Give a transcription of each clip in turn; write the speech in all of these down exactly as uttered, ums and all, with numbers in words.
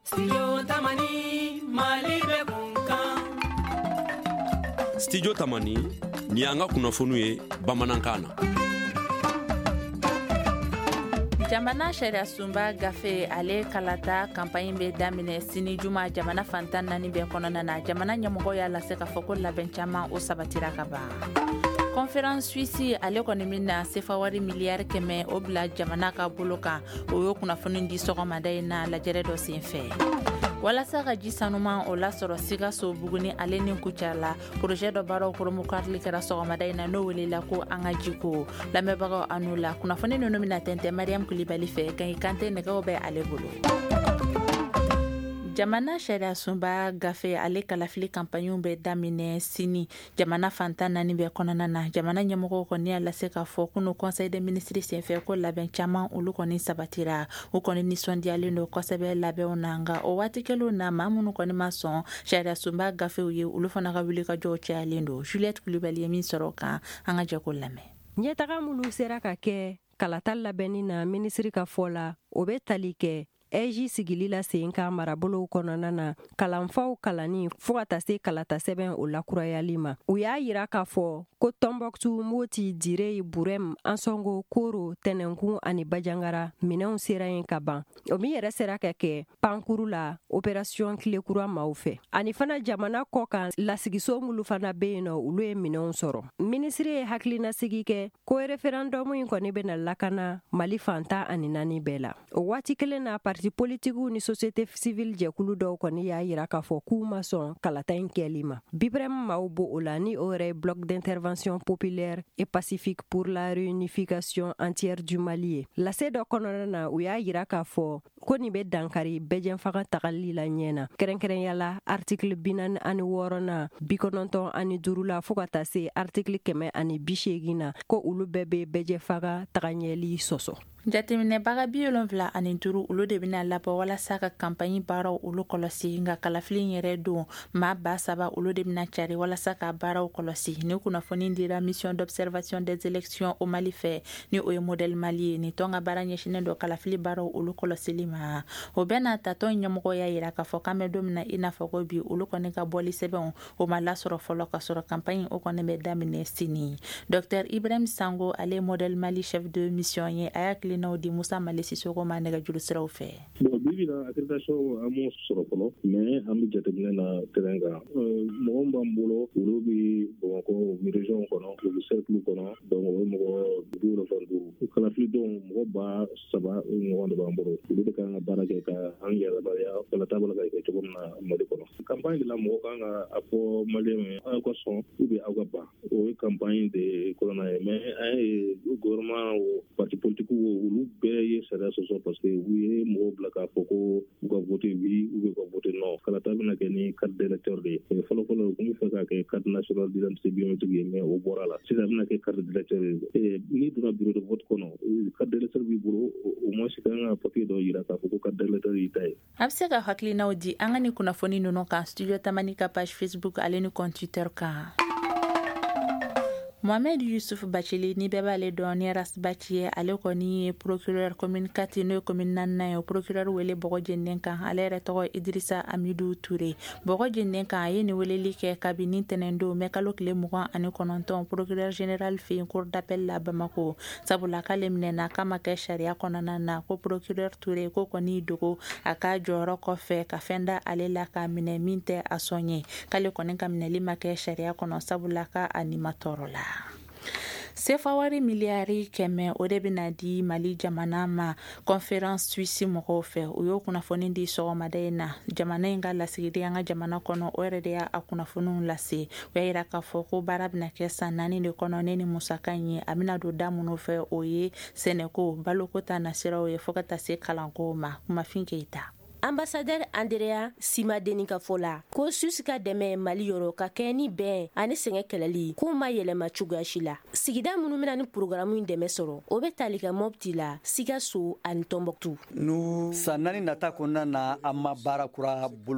Studio Tamani Mali be kunkan. Studio Tamani ni an ka kunnafoniw ye bamanankan na. Jamana sariya sunba gafe ale kalata campagne be daminɛ sini juma jamana fantan naani bɛɛ kɔnɔna na jamana ɲɛmɔgɔ y'a lase k'a fɔ ko labɛn caman o sabatira ka ban. Conférence Suisse ale kɔni min na sefa wari miliyari kɛmɛ o bila jamana ka bolo kan o y'o kunnafoni di sɔgɔmada in na lajɛrɛ dɔ senfɛ. Walasa ka ji sanuman o lasɔrɔ Sikaso Buguni ale ni Kucala la projet dɔ baaraw promokarili kɛra sɔgɔmada in na n'o welela ko an ka jiko lamɛnbagaw anu la kunnafoni ninnu bɛna tɛntɛn Mariam Kulibali fɛ Gaye Kante nɛgɛw bɛ ale bolo. Jamana sariya sunba gafe ale kalafili campagne bɛ daminɛ sini jamana fantan naani bɛɛ kɔnɔna na jamana ɲɛmɔgɔw kɔni y'a lase k'a fɔ kunu conseil des ministres senfɛ ko labɛn caman olu kɔni sabatira u kɔni nisɔndiyalen don kosɛbɛ labɛnw na nka o waati kɛlenw na maa minnu kɔni ma sɔn sariya sunba gafew ye olu fana ka wuli ka jɔw cayalen don. Juliette Kulibali ye min sɔrɔ kan an ka jɛ ko lamɛn. Ɲɛtaga minnu sera ka kɛ kalata labɛnni na minisiri ka fɔ la o bɛ tali kɛ Eji sigili la sen ka marabolow kɔnɔna na kalanfaw kalanni fo ka taa se kalata sɛbɛn o lakurayali ma. U y'a yira k'a fɔ ko Tɔnbɔkutu, Moti, Dire, Burem, Ansongo, Koro, Tɛnɛnkun ani Bajangara minɛnw sera yen ka ban. O min yɛrɛ sera ka kɛ pankuru la opération tilekura maaw fɛ. Ani fana jamana kɔ kan lasigiso mulu fana bɛ yen nɔ olu ye minɛnw sɔrɔ. Minisiri ye hakilinasigi kɛ ko référendum in kɔni bɛna lakana Mali fantan ani naani bɛɛ la. O waati kelen na parti politiques ni société civile jɛkulu dɔw kɔni y'a yira k'a fɔ k'u ma sɔn kalata in kɛli ma. Bibrem maaw bo o la ni o yɛrɛ bloc d'intervention populaire et pacifique pour la réunification entière du Mali ye. Lase dɔ kɔnɔna na u y'a yira k'a fɔ ko nin bɛ dankari bɛjɛnfaga tagali la ɲɛ na. Kɛrɛnkɛrɛnya la article bi naani ani wɔɔrɔ na bi kɔnɔntɔn ani duuru la fo ka taa se article kɛmɛ ani bi seegin na ko olu bɛɛ bɛ bɛjɛnfaga tagaɲɛli sɔsɔ. Jateminɛbaga bi wolonwula ani duuru olu de bɛna labɔ walasa ka campagne baaraw olu kɔlɔsi nka kalafili in yɛrɛ don maa ba saba olu de bɛna cari walasa ka baaraw kɔlɔsi ni kunnafoni dira mission d'observation des élections au Mali fɛ ni o ye modèle Mali ye ni tɔn ka baara ɲɛsinnen don kalafili baaraw olu kɔlɔsili ma. O bɛɛ n'a ta tɔn ɲɛmɔgɔ y'a yira k'a fɔ k'an bɛ don min na i n'a fɔ ko bi olu kɔni ka bɔli sɛbɛnw o ma lasɔrɔ fɔlɔ ka sɔrɔ campagne o kɔni bɛ daminɛ sini. Docteur Ibrahim Sango ale modèle Mali chef de mission ye a y'a n'aw di Musa Male Sisoko ma nɛgɛ juru siraw fɛ. Bon bibi na accréditation amo sɔrɔ fɔlɔ mais an bɛ jateminɛ na terrain kan mɔgɔ b'an bolo olu bɛ Bamakɔ région kɔnɔ u bɛ cercle kɔnɔ donc o ye mɔgɔ bi wolonwula duuru kalafili dɔw mɔgɔ ba saba ɲɔgɔn de b'an bolo olu de kan ka baara kɛ ka an yɛrɛbaya kalata bala ka kɛ cogo min na Mali kɔnɔ campagne la mɔgɔ kan ka a fɔ maliyɛnw aw ka sɔn ou bien aw ka ban o ye campagne de kɔnɔna ye mais an ye gouvernement o parti politique olu bɛɛ ye sariya sɔsɔ parce que u ye mɔgɔw bila k'a fɔ ko u ka vote oui ou bien u ka vote non kalata bɛna kɛ ni carte d'électeur de ye fɔlɔfɔlɔ u tun bɛ fɛ k'a kɛ carte nationale d'identité biométrique ye mais o bɔra la sisan a bɛna kɛ carte d'électeur ye n'i donna bureau de vote kɔnɔ carte d'électeur b'i bolo au moins kan ka papier dɔ yira k'a fɔ ko carte d'électeur y'i ta ye. A bɛ se ka hakilinaw di an ka ni kunnafoni ninnu kan Studio Tamani ka page Facebook ale ni compte Twitter kan. Mohamed Yusuf Bachili ni bɛɛ b'ale dɔn ni Ras Bachi ye ale kɔni ye procureur commune kati n'o ye commune naaninan ye o procureur wele bɔgɔ jɛnden kan ale yɛrɛ tɔgɔ Idrissa Amidou Touré bɔgɔ jɛnden kan a ye nin weleli kɛ kabini tɛnɛndon mɛ kalo tile mugan ani kɔnɔntɔn procureur général fɛ yen cour d'appel la Bamako sabula k'ale minɛna k'a ma kɛ sariya kɔnɔna na ko procureur Touré ko kɔni dogo a ka jɔyɔrɔ kɔfɛ ka fɛn da ale la k'a minɛ min tɛ a sɔn ye k'ale kɔni ka minɛli ma kɛ sariya kɔnɔ sabula ka a ni ma tɔɔrɔ la. Sefa wari miliyari kɛmɛ o de bɛna di Mali jamana ma conférence Suisse mɔgɔw fɛ o y'o kunnafoni di sɔgɔmada in na jamana in ka lasigiden an ka jamana kɔnɔ o yɛrɛ de y'a kunnafoniw lase o y'a yira k'a fɔ ko baara bɛna kɛ san naani de kɔnɔ ne ni musaka in ye a bɛna don da minnu fɛ o ye sɛnɛko baloko ta nasiraw ye fo ka taa se kalanko ma Kumafin Keita. Ambassadeur Andrea Simadeni ka fɔ la ko Suisse ka dɛmɛ Mali yɔrɔ ka kɛ ni bɛn ani sɛgɛn kɛlɛli k'u ma yɛlɛma cogoya si la sigida minnu bɛna ni programme in dɛmɛ sɔrɔ o bɛ tali kɛ Mopti la Sikaso ani Tɔnbɔkutu. Nous san naani nata kɔnɔna na an ma baara kura boloda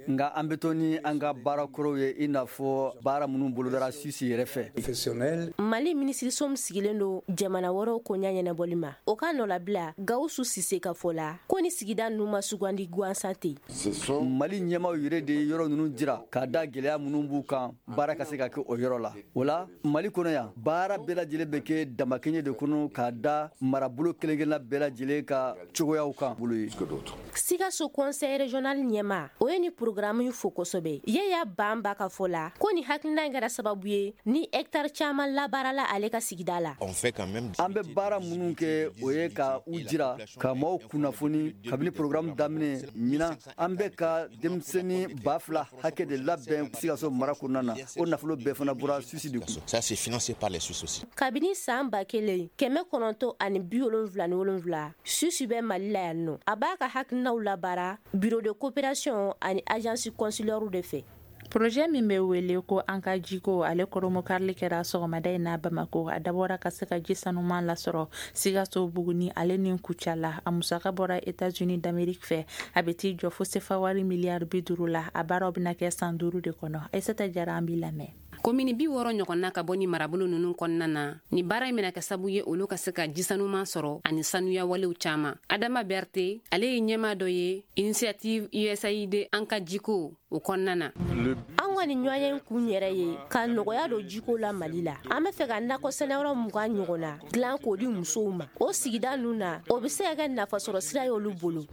nga an bɛ to ni an ka baarakɔrɔw ye i n'a fɔ baara minnu bolodara Suisse yɛrɛ fɛ. Mali minisiriso min sigilen do jamana wɛrɛw koɲa ɲɛnabɔli ma o ka nɔ labila Gawusu Sise ka fɔ la ko ni sigida ninnu ma sugandi gansan tɛ. Mali ɲɛmaw yɛrɛ de ye yɔrɔ ninnu jira k'a da gɛlɛya minnu b'u kan baara ka se ka kɛ o yɔrɔ la. O la Mali kɔnɔ yan baara bɛɛ lajɛlen bɛ kɛ damakɛɲɛ de kɔnɔ k'a da marabolo kelen-kelenna bɛɛ lajɛlen ka cogoyaw kan bolo ye. Sikaso conseil régional ɲɛma o ye ni programme yi fo kosɛbɛ. Yaya Bamba ka fɔ la ko ni hakilina kɛra sababu ye ni hectare caman labaarala ale ka sigida la. An bɛ baara minnu kɛ o ye ka u jira ka maaw kunnafoni kabini programme daminɛ ɲinan an bɛ ka denmisɛnnin ba fila hakɛ de labɛn Sikaso mara kɔnɔna na o nafolo bɛɛ fana bɔra Suisse de kun. Ça c'est financé par les Suisses aussi. Kabini san ba kelen kɛmɛ kɔnɔntɔn ani bi wolonwula ni wolonwula Suisse bɛ Mali la yan nɔ a b'a ka hakilinaw labaara bureau de coopération ani agence consulaire de fɛ. Projet min bɛ wele ko an ka jiko ale kɔrɔmo karili kɛra sɔgɔmada in na Bamako a dabɔra ka se ka ji sanuman lasɔrɔ Sikaso Buguni ale ni Kucala a musaka bɔra États-Unis d'Amérique fɛ a bɛ t'i jɔ fo sefa wari miliyari bi duuru la a baaraw bɛna kɛ san duuru de kɔnɔ Aïssata Jara an b'i lamɛn. Komini bi wɔɔrɔ ɲɔgɔnna ka bɔ ni marabolo ninnu kɔnɔna na ni baara in bɛna kɛ sabu ye olu ka se ka jisanuman sɔrɔ ani sanuya walew caman. Adama Berté ale ye ɲɛma dɔ ye initiative U S A I D an ka jiko o kɔnɔna na. An ka ni ɲɔgɔn kun yɛrɛ ye ka nɔgɔya don jiko la Mali la. An bɛ fɛ ka nakɔ sɛnɛyɔrɔ mugan ɲɔgɔn na dilan k'o di musow ma. O sigida ninnu na o bɛ se ka kɛ nafasɔrɔ sira ye olu bolo.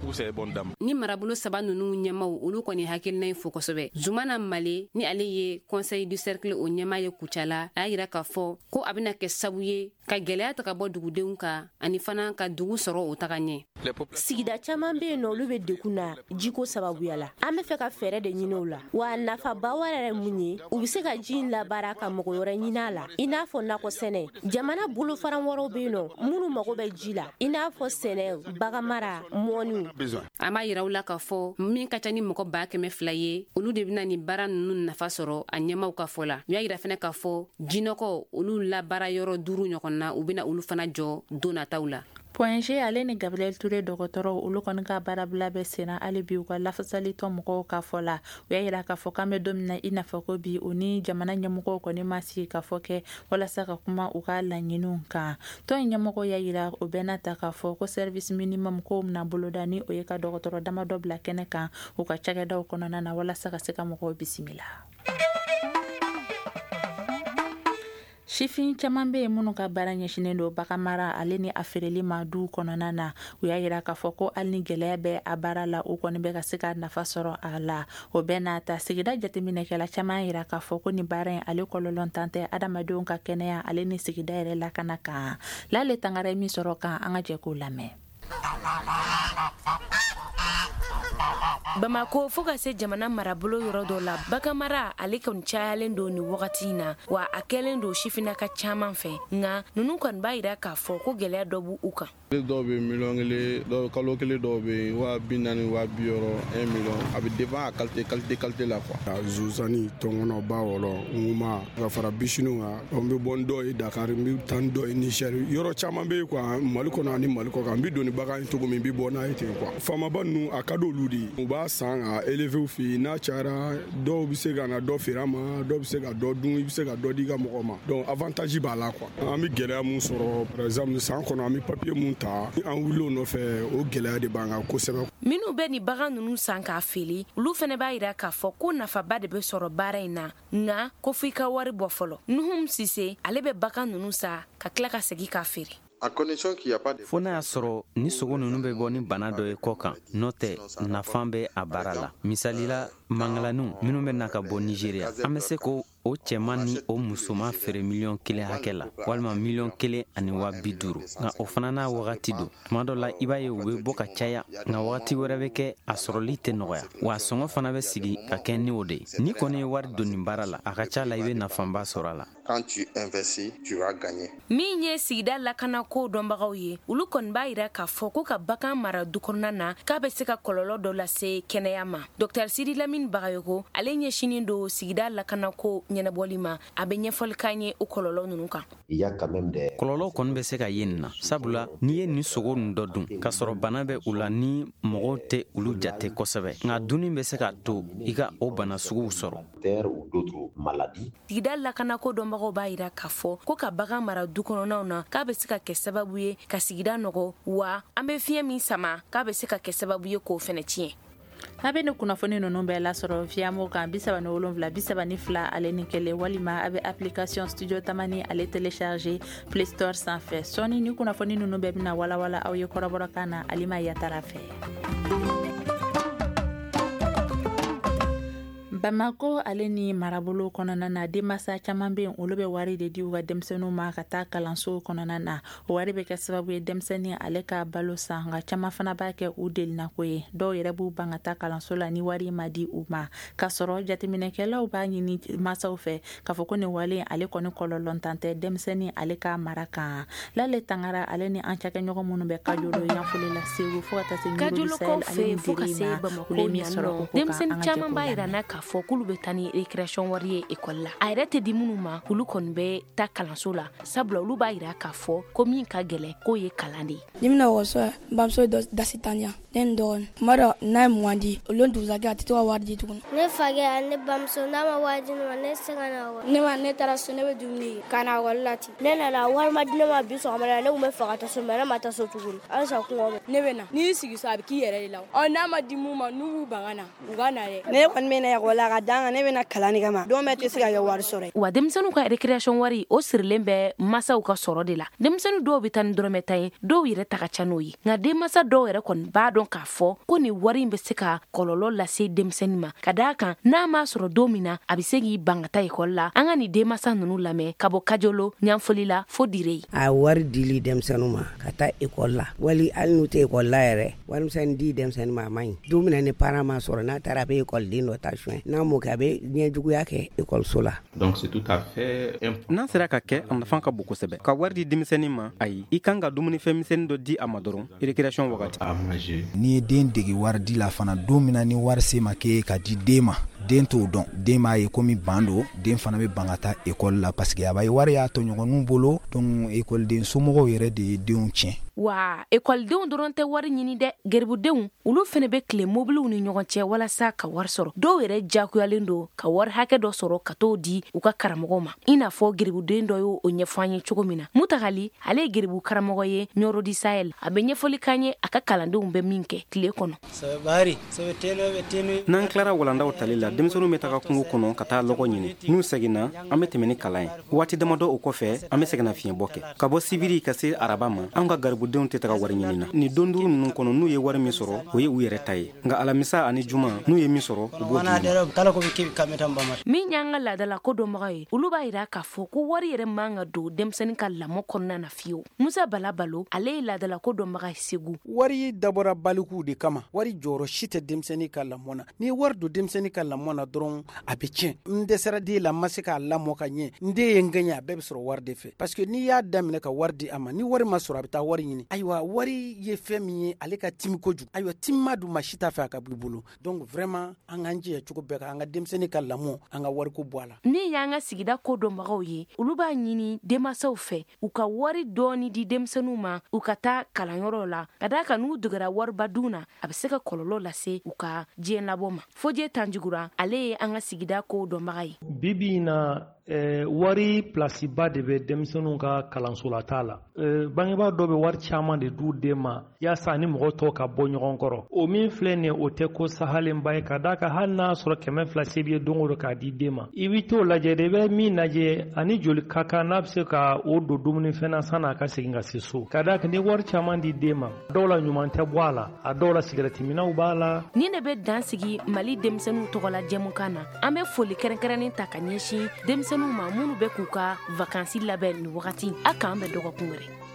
Ni marabolo saba ninnu ɲɛmaw olu kɔni hakilina in fo kosɛbɛ. Zumana Male ni ale ye conseil du cercle o ɲɛma ye Kucala a yira k'a fɔ ko a bɛna kɛ sabu ye ka gɛlɛya ta ka bɔ dugudenw kan ani fana ka dugu sɔrɔ o taga ɲɛ. Sigida caman bɛ yen nɔ olu bɛ degun na jiko sababuya la. An bɛ fɛ ka fɛɛrɛ de ɲini o la wa nafaba wɛrɛ yɛrɛ mun ye u bɛ se ka ji in labaara ka mɔgɔ wɛrɛ ɲini a la i n'a fɔ nakɔ sɛnɛ jamana bolofaran wɛrɛw bɛ yen nɔ minnu mago bɛ ji la i n'a fɔ sɛnɛ baganmara mɔniw. An b'a yira u la k'a fɔ min ka ca ni mɔgɔ ba kɛmɛ fila ye olu de bɛna ni baara ninnu nafa sɔrɔ a ɲɛmaw ka fɔ la. U y'a yira fana k'a fɔ jinɔgɔ olu labaara yɔrɔ duuru ɲɔgɔn na u bɛna olu fana jɔ don nataw la. Point G ale ni Gabriel Touré dɔgɔtɔrɔ olu kɔni ka baarabila bɛ senna ale bi u ka lafasalitɔ mɔgɔw ka fɔ la u y'a yira k'a fɔ k'an bɛ don min na i n'a fɔ ko bi u ni jamana ɲɛmɔgɔw kɔni ma sigi ka fɔ kɛ walasa ka kuma u ka laɲiniw kan. Tɔn ɲɛmɔgɔw y'a yira o bɛɛ n'a ta k'a fɔ ko service minimum ko bɛna boloda ni o ye ka dɔgɔtɔrɔ damadɔ bila kɛnɛ kan u ka cakɛdaw kɔnɔna na walasa ka se ka mɔgɔw bisimila. Shifin caman bɛ yen minnu ka baara ɲɛsinnen don baganmara ale ni a feereli ma du kɔnɔna na u y'a yira k'a fɔ ko hali ni gɛlɛya bɛ a baara la u kɔni bɛ ka se ka nafa sɔrɔ a la o bɛɛ n'a ta sigida jateminɛkɛla caman yira k'a fɔ ko ni baara in ale kɔlɔlɔ tan tɛ adamadenw ka kɛnɛya ale ni sigida yɛrɛ lakana kan Lale Tangara ye min sɔrɔ kan an ka jɛ k'o lamɛn. Bamako fo ka se jamana marabolo yɔrɔ dɔ la baganmara ale kɔni cayalen don ni wagati in na wa a kɛlen don sifinnaka caman fɛ nka ninnu kɔni b'a yira k'a fɔ ko gɛlɛya dɔ b'u kan. Dɔw bɛ miliyɔn kelen dɔw kalo kelen dɔw bɛ waa bi naani waa bi wɔɔrɔ un miliyɔn a bɛ dépend a qualité qualité qualité la quoi. A zozani tɔngɔnɔ ba wɔlɔ ŋuma ka fara bisiniw kan n bɛ bɔ n dɔ ye Dakar n bɛ taa n dɔ ye Niger yɔrɔ caman bɛ yen quoi Mali kɔnɔ ani Mali kɔ kan n bɛ don ni bagan ye cogo min n bɛ bɔ n'a ye ten quoi. Faamaba ninnu a ka d'olu de ye u b'a san ka élever u fɛ yen n'a cayara dɔw bɛ se ka na dɔ feere a ma dɔw bɛ se ka dɔ dun i bɛ se ka dɔ di i ka mɔgɔ ma donc avantage b'a la quoi. An bɛ gɛlɛya mun sɔrɔ par exemple san kɔnɔ an bɛ papier mun ta an wuli o nɔfɛ o gɛlɛya de b'an kan kosɛbɛ. Minnu bɛ ni bagan ninnu san k'a feere olu fana b'a yira k'a fɔ ko nafaba de bɛ sɔrɔ baara in na nka ko f'i ka wari bɔ fɔlɔ. Nuhum Sise ale bɛ bagan ninnu san ka tila ka segin k'a feere. Fo n'a y'a sɔrɔ ni sogo ninnu bɛ bɔ ni bana dɔ ye kɔ kan n'o tɛ nafan bɛ a baara la misalila mangalaniw minnu bɛ na ka bɔ Nigeria an bɛ se ko o cɛman ni o musoman feere miliyɔn kelen hakɛ la walima miliyɔn kelen ani waa bi duuru nka o fana n'a wagati don tuma dɔ la i b'a ye u bɛ bɔ ka caya nka wagati wɛrɛ bɛ kɛ a sɔrɔli tɛ nɔgɔya wa a sɔngɔ fana bɛ sigi ka kɛ ni o de ye ni kɔni ye wari don nin baara la a ka ca la i bɛ nafanba sɔrɔ a la. Min ye sigida lakana ko dɔnbagaw ye olu kɔni b'a yira k'a fɔ ko ka bagan mara du kɔnɔna na k'a bɛ se ka kɔlɔlɔ dɔ lase kɛnɛya ma. Docteur Sidi Lamine Bagayoko ale ɲɛsinin don sigida lakana ko ɲɛnabɔli ma a bɛ ɲɛfɔli kan ye o kɔlɔlɔ ninnu kan. kɔlɔlɔ kɔni bɛ se ka ye nin na sabula n'i ye nin sogo nin dɔ dun k'a sɔrɔ bana bɛ u la ni mɔgɔw tɛ olu jate kosɛbɛ nka dunni bɛ se ka to i ka o bana suguw sɔrɔ. sigida lakanako dɔnbagaw b'a yira k'a fɔ ko ka bagan mara du kɔnɔnaw na k'a bɛ se ka kɛ sababu ye ka sigida nɔgɔ wa an bɛ fiɲɛ min sama k'a bɛ se ka kɛ sababu ye k'o fɛnɛ tiɲɛ. a bɛ ni kunnafoni ninnu bɛɛ lasɔrɔ fiamo kan bisaba ni wolonwula bisaba ni fila ale ni kelen walima a bɛ application studio tamani ale télécharger play store sanfɛ sɔɔni ni kunnafoni ninnu bɛɛ bɛna walawala aw ye kɔrɔbɔrɔkan na alima yatara fɛ. Bamako ale ni marabolo kɔnɔna na denmasa caman bɛ olu bɛ wari de di u ka denmisɛnninw ma ka taa kalanso kɔnɔna na o wari bɛ kɛ sababu ye denmisɛnnin ale ka balo san nka caman fana b'a kɛ u delinako ye dɔw yɛrɛ b'u ban ka taa kalanso la ni wari ma di u ma ka sɔrɔ jateminɛkɛlaw b'a ɲini masaw fɛ k'a fɔ ko nin wale ale kɔni kɔlɔlɔntan tɛ denmisɛnnin ale ka mara kan Lale Tangara ale ni an cakɛɲɔgɔn minnu bɛ kajolo yanfɔli la Segu fo ka taa se Ɲurulu Sahel ale ni Dirima olu mi sɔrɔ ko kan an ka jɛkulu fɔ k'olu bɛ taa ni récréation wari ye école la a yɛrɛ tɛ di minnu ma olu kɔni bɛ taa kalanso la sabula olu b'a yira k'a fɔ ko min ka gɛlɛn k'o ye kalan de ye. ni mina wɔsɔ bamuso dasitanya ne n dɔgɔnin kuma dɔ n'a ye mugan di olu dugusajɛ a tɛ to ka wari di tuguni. ne fakɛ ne bamuso n'a ma wari di ne ma ne se ka na wari. ne ma ne taara so ne bɛ dumuni kɛ ka na wari la ten. ne nana wari ma di ne ma bi sɔgɔma la ne tun bɛ fɛ ka taa so mɛ ne ma taa so tuguni halisa kɔngɔ bɛ. ne bɛ na n'i y'i sigi so a bɛ k'i yɛrɛ de la ɔ n'a ma di mun ma n'u b'u ban ka na u ka na dɛ. ne kɔni bɛ na ekɔli la ka dan kan ne bɛ na kalan de kama don bɛɛ tɛ se ka kɛ wari sɔrɔ ye. wa denmisɛnninw ka récréation wari o sirilen bɛ masaw ka sɔrɔ de la denmisɛnnin dɔw bɛ taa ni dɔrɔmɛ tan ye dɔw yɛrɛ ta ka ca n'o ye nka denmasa dɔw yɛrɛ kɔni b'a dɔn k'a fɔ ko nin wari in bɛ se ka kɔlɔlɔ lase denmisɛnnin ma ka d'a kan n'a m'a sɔrɔ don min na a bɛ se k'i ban ka taa ekɔli la an ka nin denmasa ninnu lamɛn ka bɔ kajolo ɲanfɔli la fo dire. a wari dili denmisɛnninw ma ka taa ekɔli la wali hali n'u tɛ ekɔli la yɛrɛ warimisɛnnin di denmisɛnnin ma a man ɲi don min na ni parent m'a sɔrɔ n'a taara a bɛ ekɔliden dɔ ta suɲɛ n'a m'o kɛ a bɛ ɲɛjuguya kɛ ekɔliso la. donc c'est tout à fait n'a sera ka kɛ a nafan ka bon kosɛbɛ ka wari di denmisɛnnin ma ayi i kan ka dumunifɛn misɛnnin dɔ di a ma dɔrɔn récréation wagati. n'i ye den dege wari di la fana don min na ni wari se ma kɛ ka di den ma den t'o dɔn den b'a ye komi ban don den fana bɛ ban ka taa ekɔli la parce que a b'a ye wari y'a tɔɲɔgɔnninw bolo donc ekɔliden somɔgɔw yɛrɛ de ye denw tiɲɛ. wa ekɔlidenw dɔrɔn tɛ wari ɲini dɛ geribudenw olu fɛnɛ bɛ tile mobiliw ni ɲɔgɔn cɛ walasa ka wari sɔrɔ dɔw yɛrɛ jakuyalen don ka wari hakɛ dɔ sɔrɔ ka t'o di u ka karamɔgɔw ma i n'a fɔ geribuden dɔ y'o ɲɛfɔ an ye cogo min na Mutakali ale ye geribu karamɔgɔ ye Ɲorodi Sahel a bɛ ɲɛfɔli k'an ye a ka kalandenw bɛ min kɛ tile kɔnɔ. n'an tilara walandaw tali la denmisɛnninw bɛ taga kungo kɔnɔ ka taa lɔgɔ ɲini n'u seginna an bɛ tɛmɛ ni kalan ye waati damadɔ o kɔfɛ an bɛ segin fiɲɛbɔ kɛ ka bɔ sibiri ka se araba ma an ka garibudenw tɛ taga wari ɲini na ni don duuru ninnu kɔnɔ n'u ye wari min sɔrɔ o ye u yɛrɛ ta ye nka alamisa ani juma n'u ye min sɔrɔ u b'o di. min y'an ka laadala ko dɔnbaga ye olu b'a yira k'a fɔ ko wari yɛrɛ man ka don denmisɛnnin ka lamɔ kɔnɔna na fiyewu Musa Bala Balo ale ye laadala ko dɔnbaga ye Segu. wari dabɔra balikuw de kama wari jɔyɔrɔ si tɛ denmisɛnnin ka lamɔ na n'i ye wari don denmisɛnnin ka lamɔ na dɔrɔn a bɛ tiɲɛ n dɛsɛra den la n ma se k'a lamɔ ka ɲɛ n den ye n gɛɲɛ a bɛɛ bɛ sɔrɔ wari de fɛ parce que n'i y'a daminɛ ka wari di a ma ni wari ma sɔrɔ a bɛ taa wari ɲini ayiwa wari ye fɛn min ye ale ka timi kojugu ayiwa timima dun maa si t'a fɛ a ka b'i bolo donc vraiment an k'an jija cogo bɛɛ kan an ka denmisɛnnin ka lamɔ an ka wariko bɔ a la. ni y'an ka sigida ko dɔnbagaw ye olu b'a ɲini denmasaw fɛ u ka wari dɔɔni di denmisɛnninw ma u ka taa kalanyɔrɔ la ka d'a kan n'u dogera wariba dun na a bɛ se ka kɔlɔlɔ lase u ka diɲɛ labɔ ma Fodje Tanjugura ale ye an ka sigida ko dɔnbaga ye. bibi na Eh, wari plasiba de bɛ denmisɛnninw ka kalansola t'a la eh, bangebaa dɔ bɛ wari caman de du den ma yaasa ni mɔgɔ tɔw ka bɔ ɲɔgɔn kɔrɔ o min filɛ nin ye o tɛ ko sahalenba ye ka d'a kan hali n'a sɔrɔ kɛmɛ fila se b'i ye don o don k'a di den ma i bɛ t'o lajɛ de i bɛ min lajɛ ani joli ka kan n'a bɛ se ka o don dumunifɛn na san'a ka segin ka se so ka d'a kan ni wari caman di den ma dɔw la ɲuman tɛ bɔ a la a dɔw la sigɛrɛti minɛw b'a la. ni ne bɛ dan sigi Mali denmisɛnninw tɔgɔ la jɛmukan na an bɛ foli kɛrɛnkɛrɛnnen ta ka ɲɛsin denmisɛnninw ma minnu bɛ k'u ka vacances labɛn nin wagati a k'an bɛ dɔgɔkun wɛrɛ.